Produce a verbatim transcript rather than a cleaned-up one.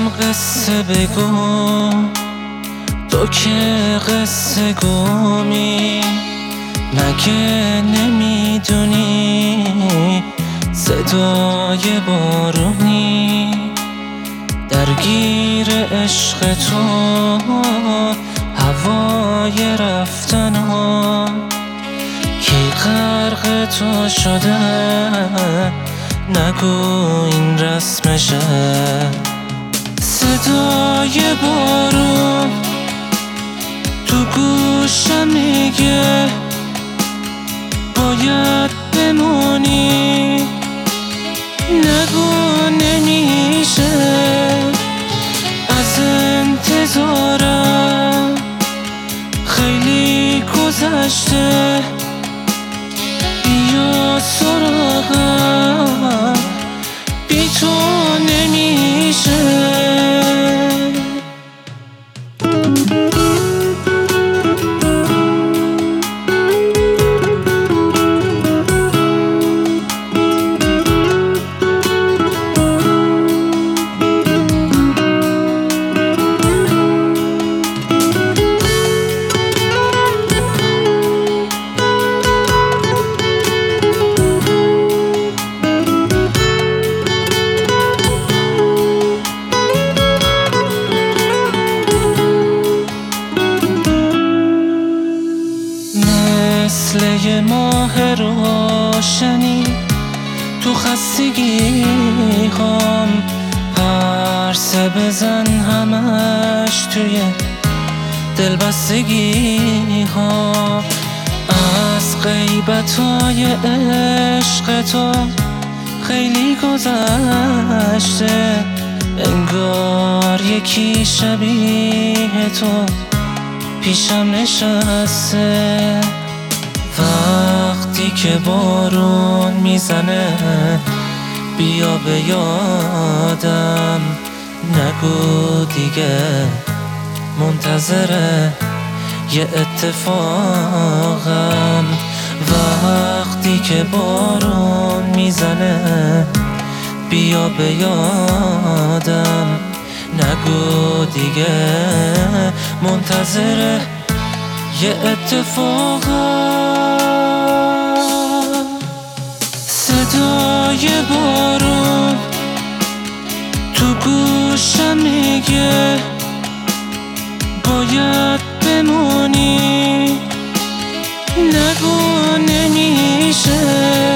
قصه بگو، تو که قصه گومی، مگه نمیدونی صدای بارونی درگیر عشق تو، هوای رفتن ها کی غرق تو شده، نگو این رسمشه. صدای بارون تو گوشم میگه باید بمونی، نگو نمیشه از انتظارم، خیلی گذشته بیا سراغم، بی تو نمیشه. مثل یه ماه روشنی تو خستگی هم، پرسه بزن همش توی دلبستگی ها. از غیبتای عشق تو خیلی گذشته، انگار یکی شبیه تو پیشم نشسته. وقتی که بارون میزنه بیا به یادم، نگو دیگه منتظره یه اتفاقم. وقتی که بارون میزنه بیا به یادم، نگو دیگه منتظره یه اتفاقم. صدای بارون تو گوشم میگه باید بمونی، نگو نمیشه